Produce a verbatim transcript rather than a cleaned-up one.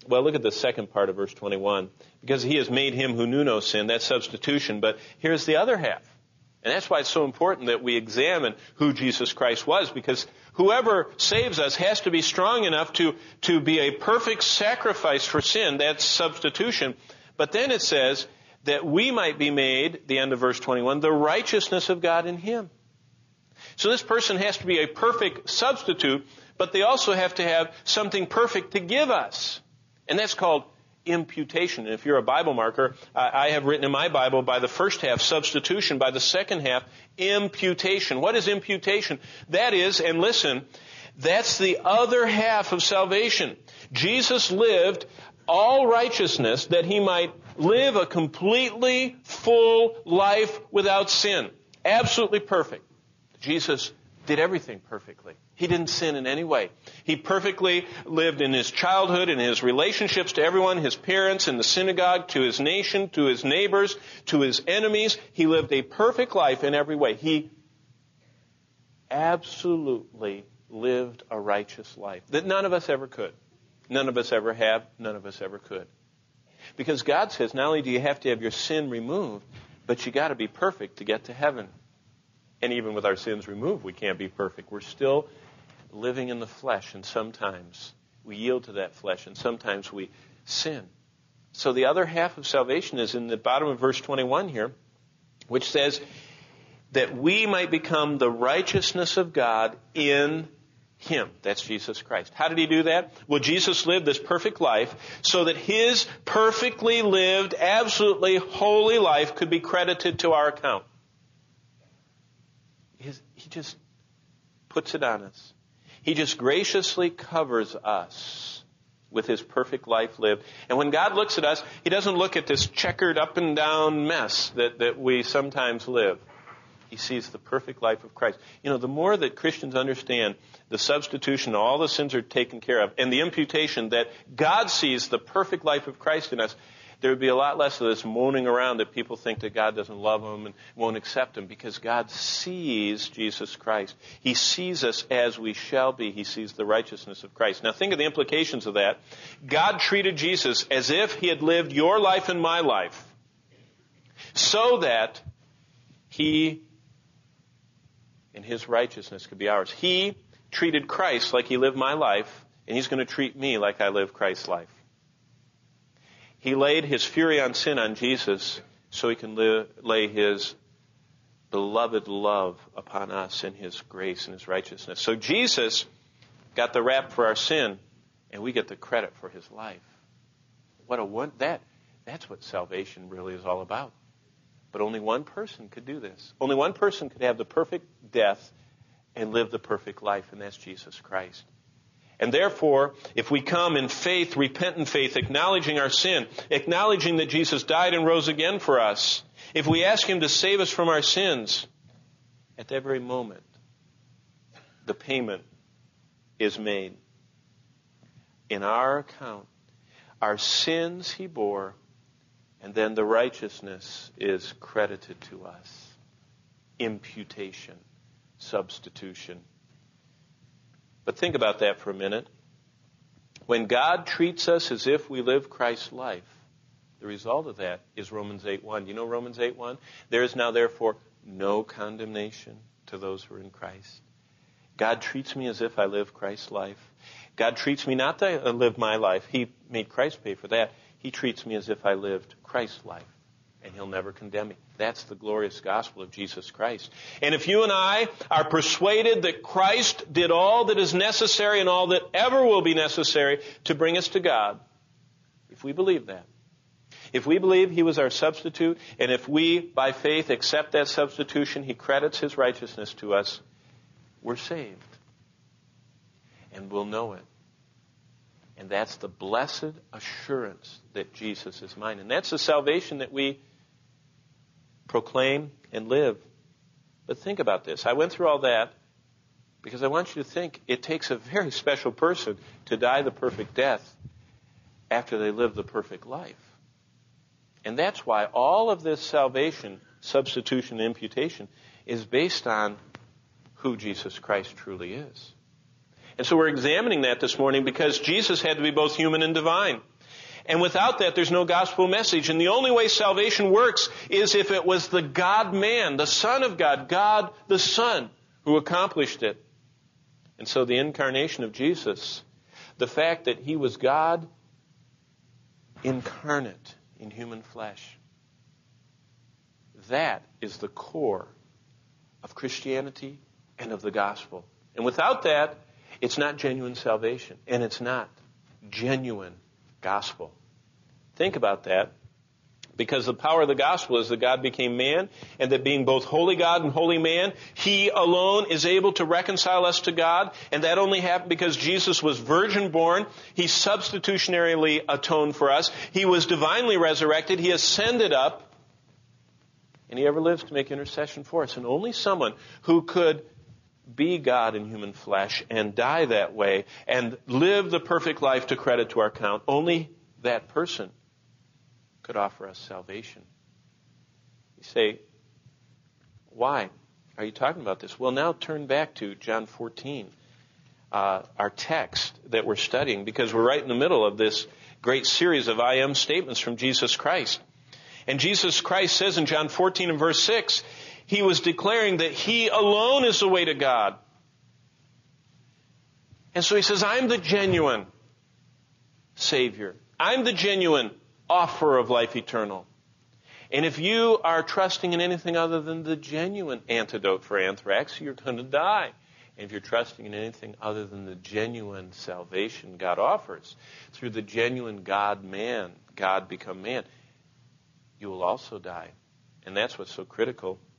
Well, look at the second part of verse twenty-one. Because he has made him who knew no sin, that's substitution. But here's the other half. And that's why it's so important that we examine who Jesus Christ was, because whoever saves us has to be strong enough to, to be a perfect sacrifice for sin. That's substitution. But then it says that we might be made, the end of verse twenty-one, the righteousness of God in him. So this person has to be a perfect substitute, but they also have to have something perfect to give us. And that's called imputation. And if you're a Bible marker, I have written in my Bible by the first half, substitution, by the second half, imputation. What is imputation? That is, and listen, that's the other half of salvation. Jesus lived all righteousness that he might live a completely full life without sin. Absolutely perfect. Jesus did everything perfectly. He didn't sin in any way. He perfectly lived in his childhood, in his relationships to everyone, his parents, in the synagogue, to his nation, to his neighbors, to his enemies. He lived a perfect life in every way. He absolutely lived a righteous life that none of us ever could. None of us ever have. None of us ever could. Because God says not only do you have to have your sin removed, but you got to be perfect to get to heaven. And even with our sins removed, we can't be perfect. We're still living in the flesh, and sometimes we yield to that flesh, and sometimes we sin. So the other half of salvation is in the bottom of verse twenty-one here, which says that we might become the righteousness of God in him. That's Jesus Christ. How did he do that? Well, Jesus lived this perfect life so that his perfectly lived, absolutely holy life could be credited to our account. His, he just puts it on us. He just graciously covers us with his perfect life lived. And when God looks at us, he doesn't look at this checkered up and down mess that, that we sometimes live. He sees the perfect life of Christ. You know, the more that Christians understand the substitution, all the sins are taken care of, and the imputation that God sees the perfect life of Christ in us, there would be a lot less of this moaning around that people think that God doesn't love them and won't accept them, because God sees Jesus Christ. He sees us as we shall be. He sees the righteousness of Christ. Now think of the implications of that. God treated Jesus as if he had lived your life and my life, so that he and his righteousness could be ours. He treated Christ like he lived my life, and he's going to treat me like I live Christ's life. He laid his fury on sin on Jesus so he can live, lay his beloved love upon us in his grace and his righteousness. So Jesus got the rap for our sin, and we get the credit for his life. What a one that that's what salvation really is all about. But only one person could do this. Only one person could have the perfect death and live the perfect life, and that's Jesus Christ. And therefore, if we come in faith, repentant faith, acknowledging our sin, acknowledging that Jesus died and rose again for us, if we ask him to save us from our sins, at that very moment, the payment is made. In our account, our sins he bore, and then the righteousness is credited to us. Imputation, substitution. But think about that for a minute. When God treats us as if we live Christ's life, the result of that is Romans eight one. You know Romans eight one? There is now therefore no condemnation to those who are in Christ. God treats me as if I live Christ's life. God treats me not that I live my life. He made Christ pay for that. He treats me as if I lived Christ's life, and he'll never condemn me. That's the glorious gospel of Jesus Christ. And if you and I are persuaded that Christ did all that is necessary and all that ever will be necessary to bring us to God, if we believe that, if we believe he was our substitute, and if we, by faith, accept that substitution, he credits his righteousness to us, we're saved. And we'll know it. And that's the blessed assurance that Jesus is mine. And that's the salvation that we proclaim and live. But think about this. I went through all that because I want you to think it takes a very special person to die the perfect death after they live the perfect life. And that's why all of this salvation, substitution, and imputation is based on who Jesus Christ truly is. And so we're examining that this morning because Jesus had to be both human and divine. And without that, there's no gospel message. And the only way salvation works is if it was the God-man, the Son of God, God the Son, who accomplished it. And so the incarnation of Jesus, the fact that he was God incarnate in human flesh, that is the core of Christianity and of the gospel. And without that, it's not genuine salvation, and it's not genuine gospel. Think about that, because the power of the gospel is that God became man, and that being both holy God and holy man, he alone is able to reconcile us to God, and that only happened because Jesus was virgin born. He substitutionarily atoned for us. He was divinely resurrected. He ascended up, and he ever lives to make intercession for us. And only someone who could be God in human flesh and die that way and live the perfect life to credit to our account, only that person could offer us salvation. You say, why are you talking about this? Well, now turn back to John fourteen, uh, our text that we're studying, because we're right in the middle of this great series of I am statements from Jesus Christ. And Jesus Christ says in John fourteen and verse six, he was declaring that he alone is the way to God. And so he says, I'm the genuine Savior. I'm the genuine offer of life eternal. And if you are trusting in anything other than the genuine antidote for anthrax, you're going to die. And if you're trusting in anything other than the genuine salvation God offers, through the genuine God-man, God become man, you will also die. And that's what's so critical